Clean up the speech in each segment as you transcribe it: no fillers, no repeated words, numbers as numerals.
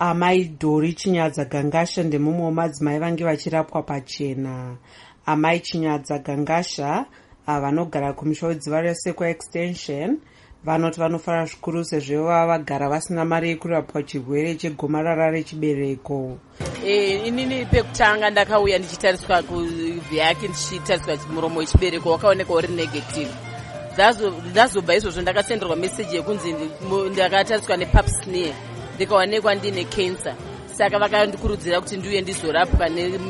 Amai Dori Chinyadza Gangasha ndemumwe wemadzimai vange vachirapwa pachena. Amai Chinyadza Gangasha vanogara kumusha wedziva reSekwa Extension vanoti vanofara zvikuru sezvo vagara vasina mari yekurapwa chirwere chegomarara rechibereko. Inini pekutanga ndakauya ndichitariswa kuvhiyaki ndichitariswa muromo wechibereko wakaoneka uri negative. Ndazobva izvozvo ndakasenderwa meseji yekunzi ndakatariswa nepap smear ndikaonekwa ndine cancer. Saka vakandikurudzira kuti ndiuye ndizorapwa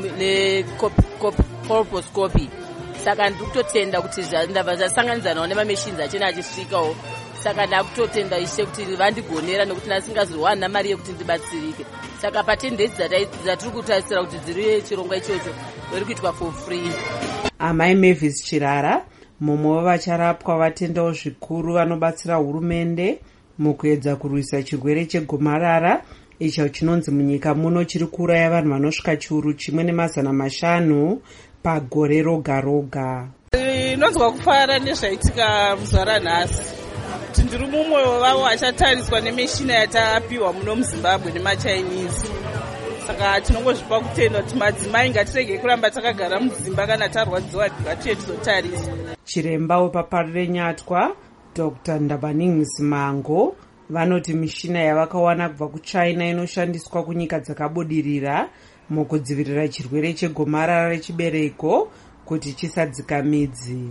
necolposcopy. Saka ndikutotenda kuti ndabva ndasanganidzanawo nemamachines achena achisvikawo. Saka ndakutotenda Ishe kuti vandigonera nekuti ndasingazowana mari yekuti ndibatsirike. Saka patendedzi dzatiri kutarisira kuti dziri chirongwa ichocho vari kuitwa for free. Amai Mavis Chirara mumwe wevacharapwa vatendawo zvikuru vanobatsira hurumende mukuedza kurwisa chirwere chegomarara icho chinonzi munyika muno chiri kuuraya vanhu vanosvika chiuru chimwe nemazana mashanu pagore roga roga. Ndinonzwa kufara nezvaitika muzuva ranhasi kuti ndiri mumwe wevavo vachatariswa nemishina yatapiwa muno muZimbabwe nemachinese. Saka tinongozvipa kutenda kuti madzimai ngatirege kuramba takagara mudzimba kana tarwadziwa ngatiye tizotariswa. Chiremba wepapari renyatwa Dr. Ndabaning Zimango vanoti mishina yavakawana kubva kuChina inoshandiswa kunyika dzakabudirira mukudzivirira chirwere chegomarara rechibereko kuti chisadzika midzi.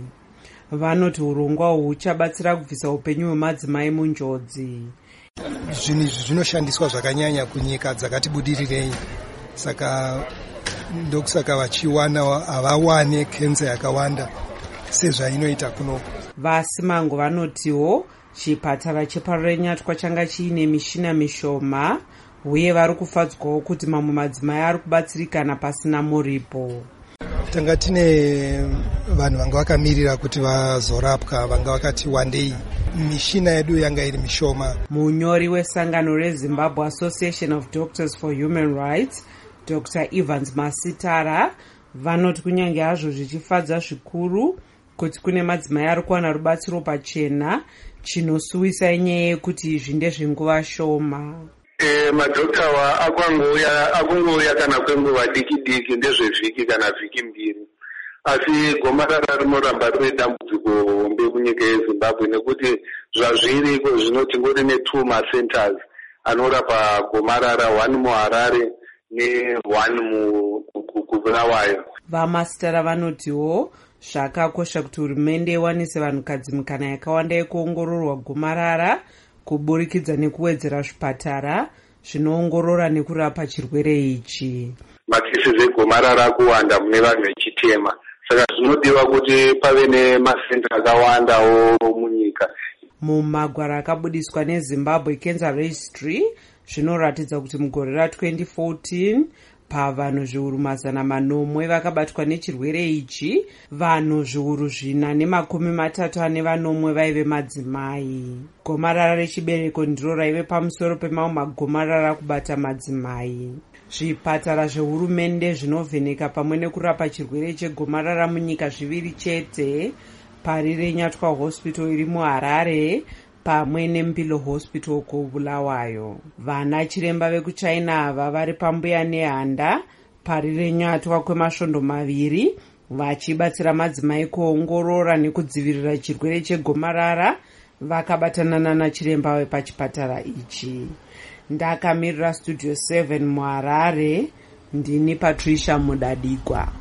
Vanoti urongwa uhu huchabatsira kubvisa upenyu hwemadzimai munjodzi. Zvinhu izvi zvinoshandiswa zvakanyanya kunyika dzakatibudirirei, saka ndokusaka vachiwana havawane kenza yakawanda sezvainoita kuno. Vasimango vanotiwo chipatara chepari renyatwa changa chiine mishina mishoma uye vari kufadzwawo kuti mamwe madzimai ari kubatsirikana pasina muripo. Tanga tine vanhu vanga vakamirira kuti vazorapwa vanga vakati wandei, mishina yedu yanga iri mishoma. Munyori wesangano reZimbabwe Association of Doctors for Human Rights Dr. Evans Masitara vanoti kunyange hazvo zvichifadza zvikuru kuti kune madzimai ari kuwana rubatsiro pachena, chinosuwisa inyaya yekuti izvi ndezvenguva shoma. Madhokta akungouya kana kwenguva diki diki ndezvevhiki kana vhiki mbiri, asi gomarara rinoramba riri dambudziko hombe munyika yeZimbabwe nekuti zvazviriko zvinoti ngori ne2 macenters anorapa gomarara, 1 muHarare ne1 kuBulawayo. Vamasitara vanotiwo zvakakosha kuti hurumende iwanise vanhukadzi mikana yakawanda yekuongororwa gomarara kuburikidza nekuwedzera zvipatara zvinoongorora nekurapa chirwere ichi. Makesi egomarara akuwanda mune vanhu vechitema, saka zvinodiwa kuti pave nemasenta akawandawo munyika. Mumagwaro akabudiswa neZimbabwe Cancer Registry zvinoratidza kuti mugore ra2014 pavanhu zviuru mazana manomwe vakabatwa nechirwere ichi, vanhu zviuru 434 vaive madzimai. Gomarara rechibereko ndiro raive pamusoro pemamwe magomarara kubata madzimai. Zvipatara zvehurumende zvinovheneka pamwe nekurapa chirwere chegomarara munyika zviviri chete, pari renyatwa hospital iri muHarare pamwe neMpilo Hospital kuBulawayo. Vana chiremba vekuChina ava vari pambuya nehanda pari renyatwa kwemasvondo 2 vachibatsira madzimai kuongorora nekudzivirira chirwere chegomarara vakabatana nachiremba wepachipatara ichi. Ndakamirira Studio 7 muHarare, ndini Patricia Mudadikwa.